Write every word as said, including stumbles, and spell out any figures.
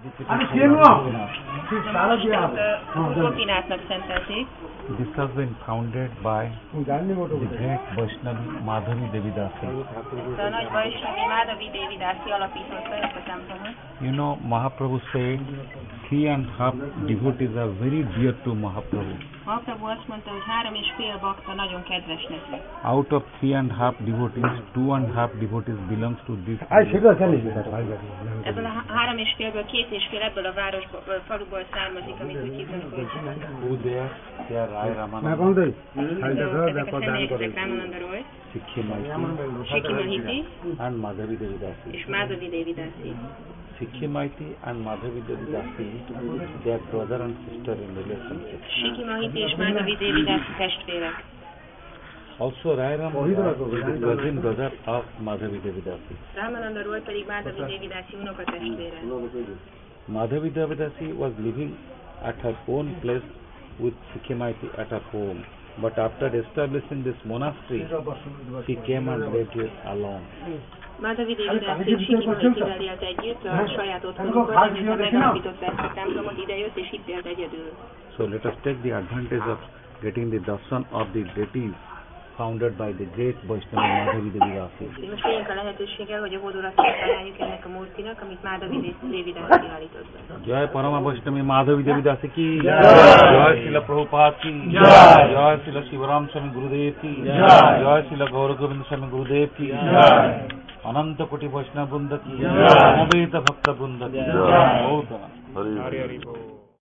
Gopinathnak szentelték. This has been founded by the great Vaishnavi Madhavi Devidasi. Ezt a nagy Vaishnavi Madhavi Devidasi alapította ezt a templomot. You know, Mahaprabhu said three and half devotees are very dear to Mahaprabhu. Mahaprabhu azt mondta, hogy három és fél bakta nagyon kedves neki. Out of three and half devotees, two and half devotees belongs to this. Ebből a három és félből két és fél ebből a városból, faluból származik, amit úgy hívnak, hogy Who there? They are Rai Ramananda. ezek a személyek, ezek Ramananda Roy, Shikhimahiti and Madhavi Devidasi. és Madhavi Devidasi. Shikhimahiti and Madhavi Devidasi, they are brother and sister in relationship. Shikhimahiti és Madhavi Devidasi testvérek. Also Rai Ramananda is the cousin brother of Madhavi Devidasi. Ramananda Roy pedig Madhavi Devidasi unokatestvére. Madhavi Devidasi was living at her own place with Shikhimahiti at her home. But after establishing this monastery, she came and lived here alone. Madhavi Devidasi Shikhimahitivel élt együtt a saját otthonukban, miután megalapította ezt a templomot, idejött és itt élt egyedül. So let us take the advantage of getting the darshan of the deities founded by the great Vaishnavi Madhavi Devidasi. Most éljünk a lehetőséggel, hogy a hódorat találjuk ennek a murtinak, amit Madhavi Devidasi állított be. Jai Parama Vaishnavi Madhavi Devidasi ki Jai Srila Prabhupada ki Jai Srila Shivaram Swami Gurudev ki Jai Srila Gauragovinda Swami Gurudev ki Ananta Koti Vaishnava Vrinda ki Amaveta Bhakta Vrinda ki. Hari Hari.